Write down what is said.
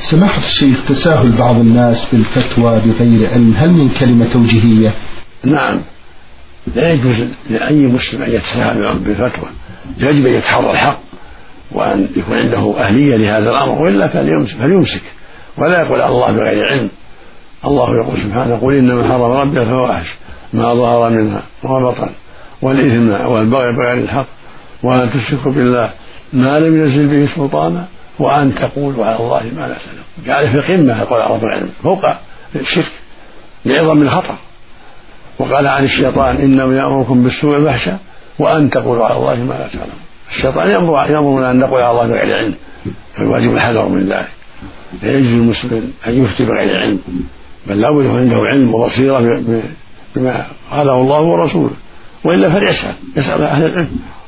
سماحة الشيخ، تساهل بعض الناس بالفتوى بغير علم هل من كلمة توجيهية؟ نعم، لا يجوز لأي مسلم أن يتساهل بالفتوى، يجب أن يتحرى الحق وأن يكون عنده أهلية لهذا الأمر، وإلا فليمسك ولا يقول على الله بغير علم. الله يقول سبحانه: قل إنما حرم ربي الفواحش ما ظهر منها وما بطن والإثم والبغي بغير الحق وأن تشركوا بالله ما لم ينزل به سلطانا وأن تقولوا على الله ما لا تعلمون. جعل في قمة القول على رب العلم فوق الشرك لعظم الخطر. وقال عن الشيطان: إنما يأمركم بالسوء والفحشاء وأن تقولوا على الله ما لا تعلمون. الشيطان يأمرنا أن نقول على الله بغير علم، فالواجب الحذر من ذلك. لا يجوز المسلم أن يفتي بغير علم، بل لا بد يكون عنده علم وبصيرة بما قاله الله ورسوله، وإلا فليسأل أهل العلم.